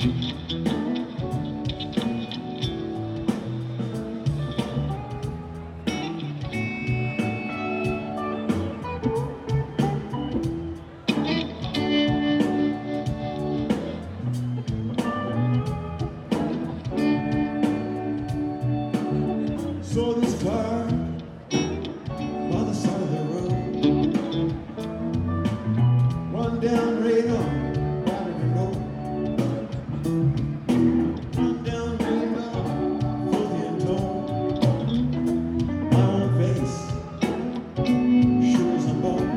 Saw this car by the side of the road, run down radar, riding the road, run down radar, fully in tow. My own face, sure as I'm born.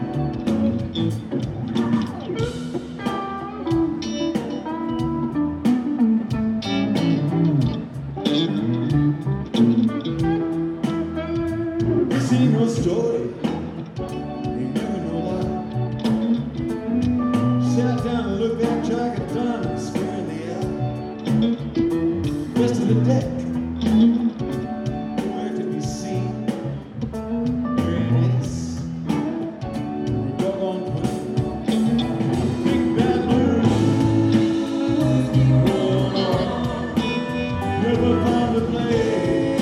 See no story, remember no lie. Sat down and looked at Jack and Don and square in the eye. Rest of the deck, nowhere to be seen. Wearing ace, doggone queen. Big bad bird, going on. Never found a place.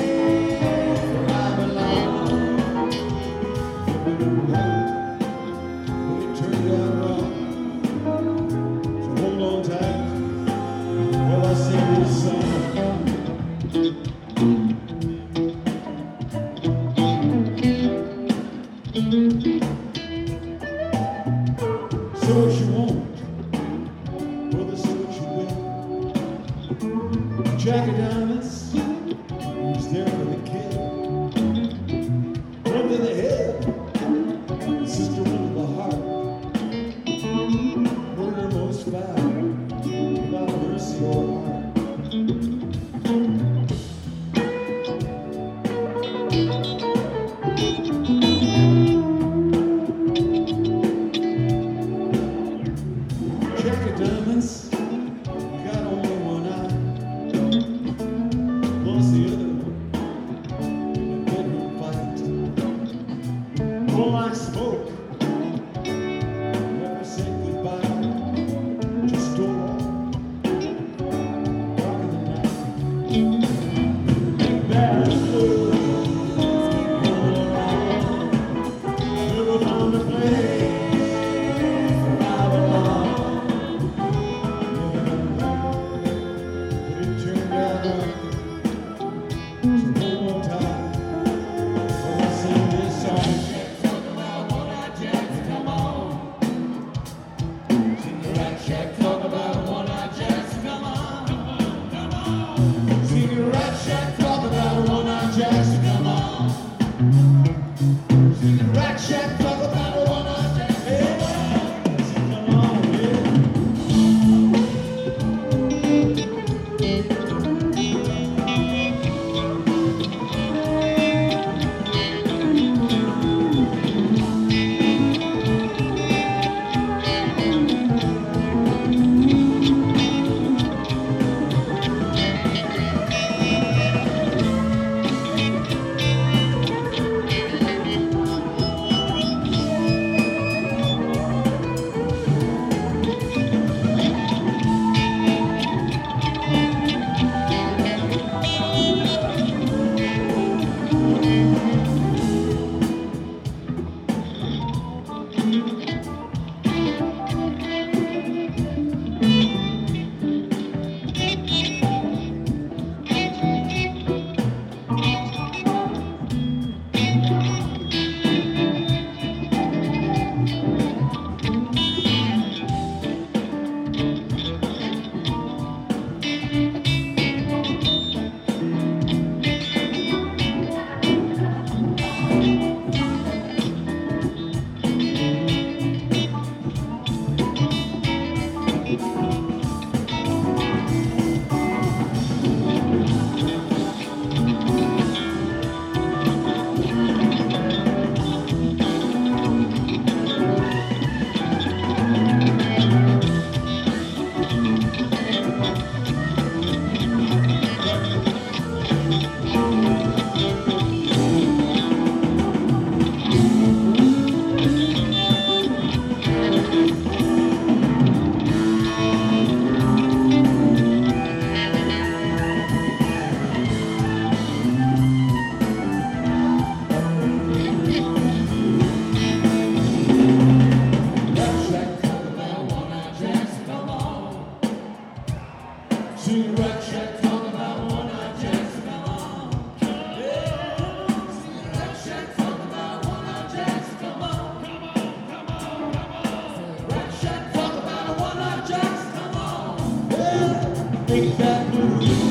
So what you want, brother, say what you will. Jack of diamonds, who's there for the kid? One to the head, sister one to the heart. Murder most foul, without mercy or heart. Jack of diamonds, got only one eye. Sing Rat Shack, talk about one-eyed Jacks, come on. Yeah. Sing Rat Shack, talk about one-eyed Jacks, come on. Come on, come on, come on. Sing Rat Shack, talk about one-eyed Jacks, come on. Yeah. Big Bad Blue.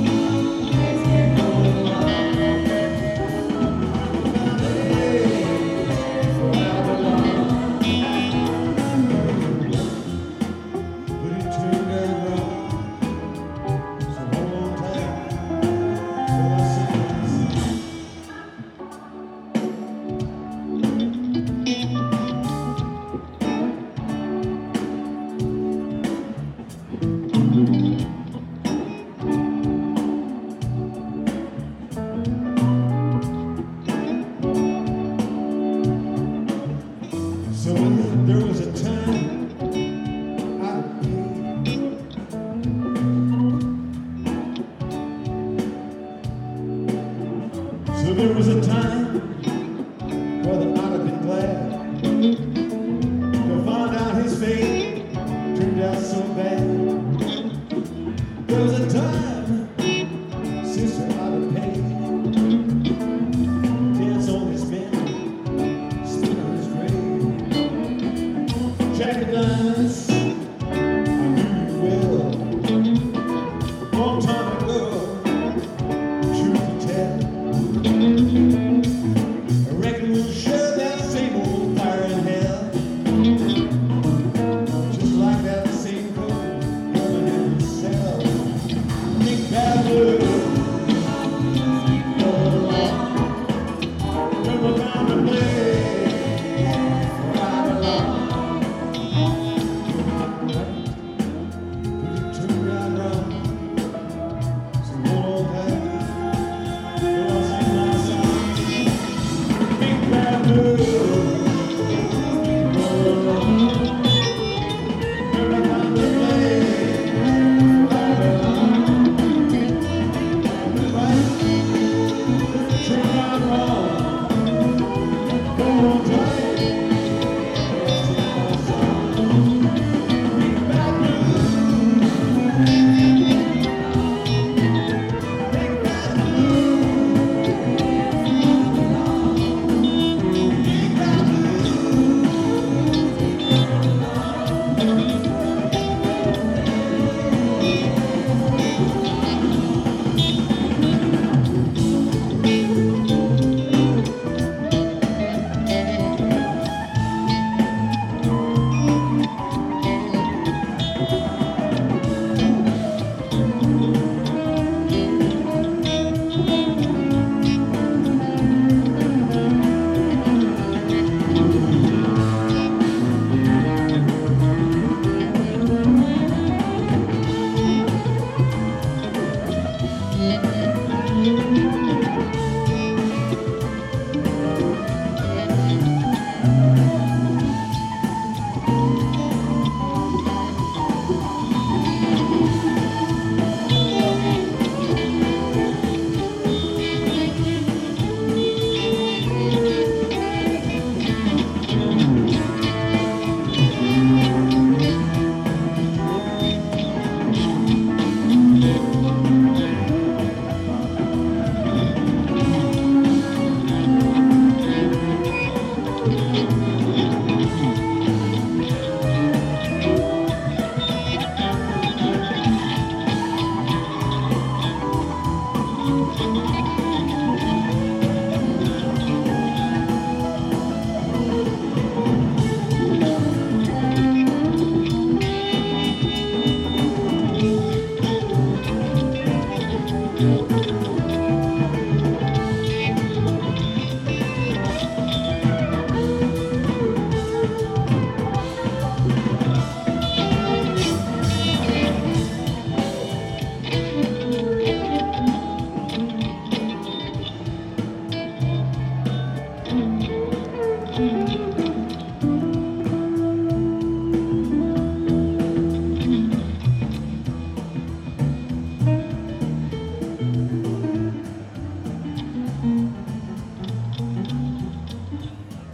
So there was a time I paid. So there was a time